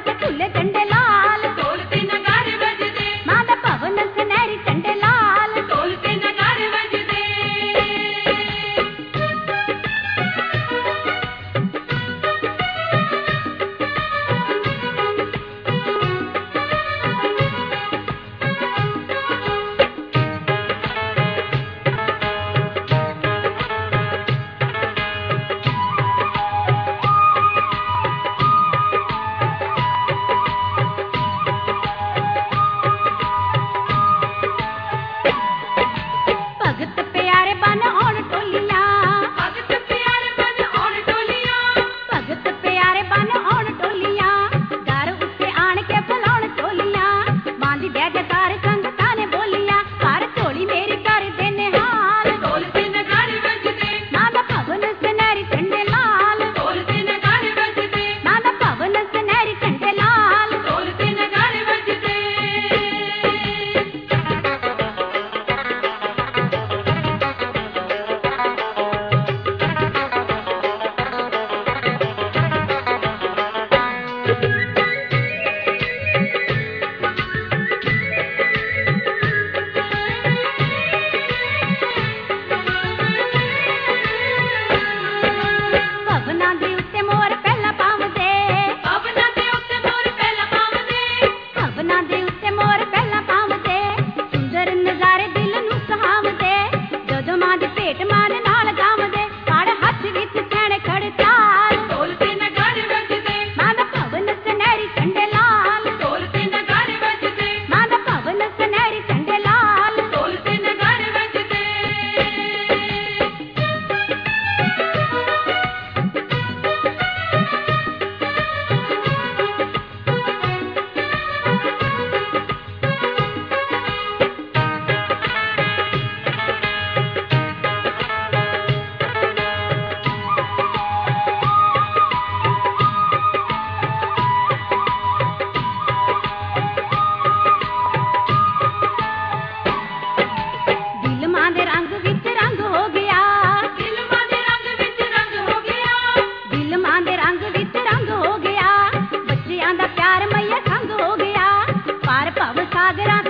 के खुले झंडे लाल, ढोल ते नगारे बजदे, मां दा भवन सनहरी झंडे लाल। ढोल ते नगारे बजदे। भगत प्यारे बन आउण टोलियां, भगत प्यारे बन आउण टोलियां, भगत प्यारे बन आउण टोलियां, घर उत्ते आण के बुलाउण टोलियां। मां दी जय जयकार संगतां ने बोलियां, कर झोली मेरी कर दे निहाल। ढोल ते नगारे बजदे, मां दा भवन सनहरी झंडे लाल, ढोल ते नगारे बजदे, मां दा भवन सनहरी झंडे लाल। ढोल ते नगारे बजदे। भवनां दे उत्ते मोर पहला पावदे, भवनां दे उत्ते मोर पहला पावदे, भवनां दे उत्ते मोर पहला पावदे। सुंदर नज़ारे दिल नूं सुहावदे, जदों मां दी भेट मान नाल गावदे। फड़ हत्थ विच सैण खड़ताल, ढोल ते नगारे बजदे, मां दा भवन सनहरी झंडे लाल, ढोल ते नगारे बजदे, मां दा भवन सनहरी झंडे लाल। ढोल ते नगारे बजदे। दिल मां दे रंग विच रंग हो गया, दिल मां दे रंग विच रंग हो गया, दिल मां दे रंग विच रंग हो गया। बच्चियां दा प्यार मैया संग हो गया, पार भव सागरां